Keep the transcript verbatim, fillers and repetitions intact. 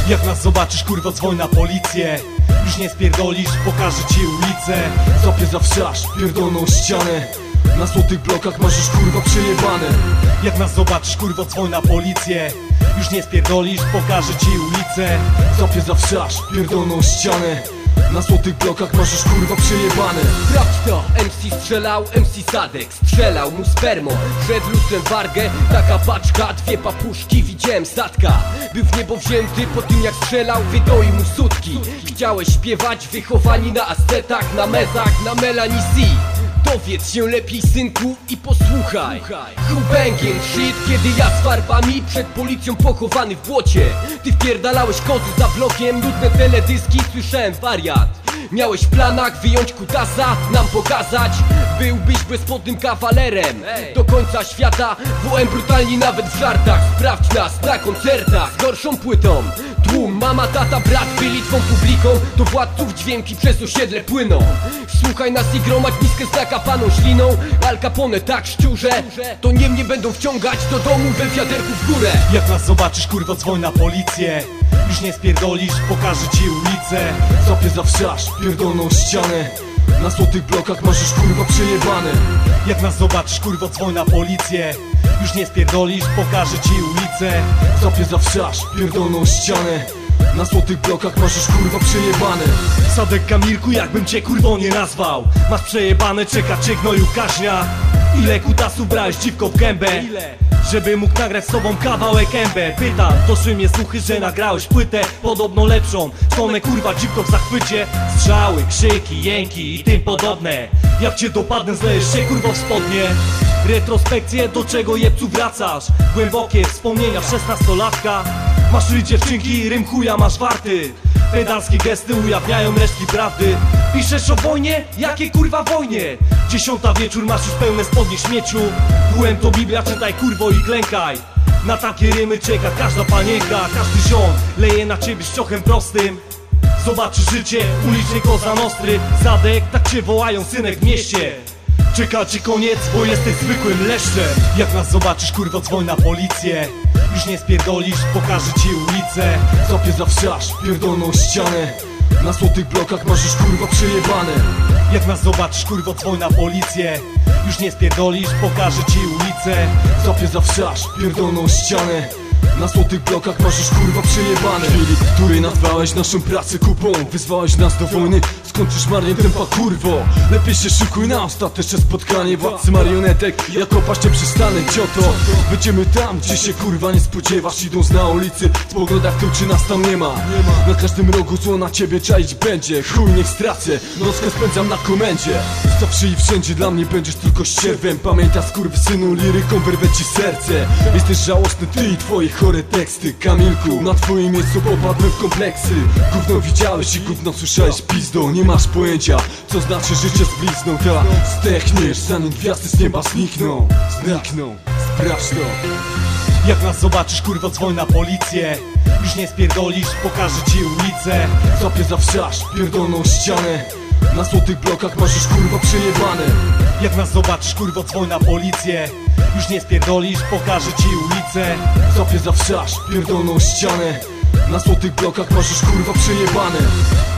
Jak nas zobaczysz, kurwo, dzwoń na policję. Już nie spierdolisz, pokażę ci ulicę. Zapię zawsze aż pierdolną ścianę. Na złotych blokach masz już kurwa przejebane. Jak nas zobaczysz, kurwo, dzwoń na policję. Już nie spierdolisz, pokażę ci ulicę. Zapię zawsze aż pierdolną ścianę. Na złotych blokach masz już kurwa przejebane. Sprawdź to, M C strzelał, M C Sadek strzelał mu spermą. Przed lustrem wargę, taka paczka, dwie papuszki, widziałem statka. Był w niebo wzięty po tym jak strzelał, wydoi mu sutki. Chciałeś śpiewać, wychowani na ascetach, na mezach, na melanin C. Dowiedz się lepiej, synku, i posłuchaj. Hubęgien shit, kiedy ja z farbami przed policją pochowany w błocie. Ty wpierdalałeś kozy za blokiem, nudne teledyski, słyszałem wariat. Miałeś w planach wyjąć kutasa, nam pokazać. Byłbyś bezpodnym kawalerem do końca świata. W M brutalni nawet w żartach. Sprawdź nas na koncertach z gorszą płytą. Tłum, mama, tata, brat byli twą publiką. Do władców dźwięki przez osiedle płyną. Słuchaj nas i gromadź miskę z nakapaną śliną. Al Capone tak szczurze, to nie mnie będą wciągać do domu we wiaderku w górę. Jak nas zobaczysz, kurwo, dzwoń na policję. Już nie spierdolisz, pokażę ci ulicę. Zapię zawsze aż pierdolną ścianę. Na złotych blokach masz już kurwa przejebane. Jak nas zobaczysz, kurwo, dzwoń na policję. Już nie spierdolisz, pokażę ci ulicę. Zapię zawsze aż pierdolną ścianę. Na złotych blokach masz już kurwa przejebane. Sadek Kamilku, jakbym cię kurwą nie nazwał. Masz przejebane, czeka cię gnoju kaźnia. Ile kutasów brałeś dziwko w gębę? Ile? Żeby mógł nagrać z tobą kawałek embę. Pytam, doszły mnie słuchy, że nagrałeś płytę podobno lepszą. Stąd kurwa dziwko w zachwycie. Strzały, krzyki, jęki i tym podobne. Jak cię dopadnę, zlejesz się kurwo w spodnie. Retrospekcje, do czego jebcu wracasz? Głębokie wspomnienia szesnastolatka. Masz ry dziewczynki, rym chuja masz warty. Pedalskie gesty ujawniają resztki prawdy. Piszesz o wojnie? Jakie kurwa wojnie? Dziesiąta wieczór, masz już pełne spodnie śmieciu. W M to Biblia, czytaj kurwo i klękaj. Na takie rymy czeka każda panienka. Każdy ziom leje na ciebie ściochem prostym. Zobaczysz życie, uliczny Koza Nostry. Zadek, tak cię wołają synek w mieście. Czeka ci koniec, bo jesteś zwykłym leszczem. Jak nas zobaczysz, kurwo, dzwoń na policję. Już nie spierdolisz, pokażę ci ulicę. Zapię zawsze aż pierdolną ścianę. Na złotych blokach masz już kurwa przejebane. Jak nas zobaczysz, kurwo, dzwoń na policję. Już nie spierdolisz, pokażę ci ulicę. Zapię zawsze aż pierdolną ścianę. Na złotych blokach masz już kurwa przejebane. Chwili, której nazwałeś naszą pracę kupą. Wyzwałeś nas do wojny, skończysz marnie tempa kurwo. Lepiej się szykuj na ostateczne spotkanie. Władcy marionetek, jako paście przystanę cioto. Będziemy tam, gdzie się kurwa nie spodziewasz. Idąc na ulicy, w poglądach tym czy nas tam nie ma. Na każdym rogu zło na ciebie czaić będzie. Chuj niech stracę, nockę spędzam na komendzie. Zawsze i wszędzie dla mnie będziesz tylko ścierwem. Pamiętaj skurwysynu, liryką wyrwę ci serce. Jesteś żałosny ty i twoje chore teksty. Kamilku, na twoim miejscu popadłem w kompleksy. Gówno widziałeś i gówno słyszałeś pizdą. Nie masz pojęcia, co znaczy życie z blizną. Ta zdechniesz, zanim gwiazdy z nieba znikną. Znikną, sprawdź to. Jak nas zobaczysz, kurwo, dzwoń na policję. Już nie spierdolisz, pokażę ci ulicę. Zapię zawsze aż pierdolną ścianę. Na złotych blokach masz już kurwa przejebane. Jak nas zobaczysz, kurwo, dzwoń na policję. Już nie spierdolisz, pokażę ci ulicę. Zapię zawsze aż pierdolną ścianę. Na złotych blokach masz już kurwa przejebane.